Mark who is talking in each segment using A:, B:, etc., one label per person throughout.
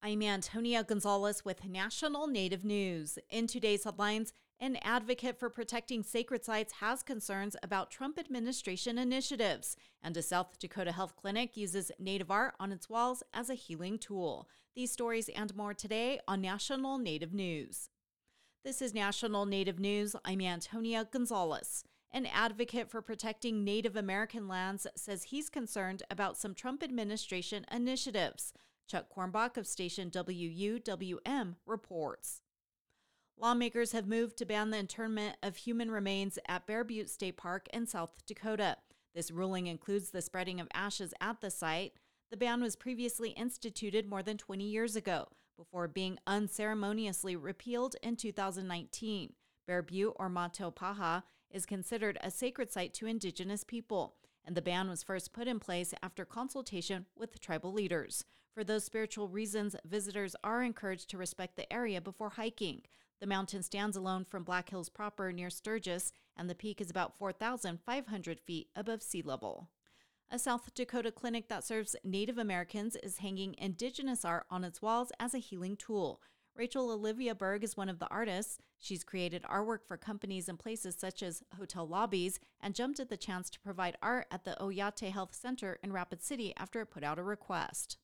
A: I'm Antonia Gonzalez with National Native News. In today's headlines, an advocate for protecting sacred sites has concerns about Trump administration initiatives, and a South Dakota health clinic uses native art on its walls as a healing tool. These stories and more today on National Native News. This is National Native News. I'm Antonia Gonzalez. An advocate for protecting Native American lands says he's concerned about some Trump administration initiatives. Chuck Kornbach of station WUWM reports. Lawmakers have moved to ban the internment of human remains at Bear Butte State Park in South Dakota. This ruling includes the spreading of ashes at the site. The ban was previously instituted more than 20 years ago, before being unceremoniously repealed in 2019. Bear Butte, or Matopaha, is considered a sacred site to Indigenous people, and the ban was first put in place after consultation with tribal leaders. For those spiritual reasons, visitors are encouraged to respect the area before hiking. The mountain stands alone from Black Hills proper near Sturgis, and the peak is about 4,500 feet above sea level. A South Dakota clinic that serves Native Americans is hanging Indigenous art on its walls as a healing tool. Rachel Olivia Berg is one of the artists. She's created artwork for companies and places such as hotel lobbies and jumped at the chance to provide art at the Oyate Health Center in Rapid City after it put out a request.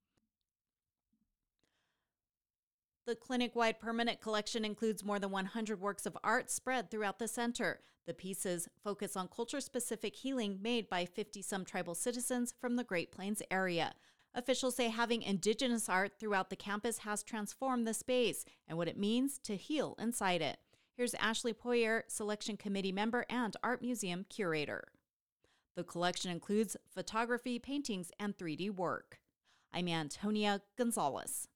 A: The clinic-wide permanent collection includes more than 100 works of art spread throughout the center. The pieces focus on culture-specific healing made by 50-some tribal citizens from the Great Plains area. Officials say having Indigenous art throughout the campus has transformed the space and what it means to heal inside it. Here's Ashley Poyer, selection committee member and art museum curator. The collection includes photography, paintings, and 3D work. I'm Antonia Gonzalez.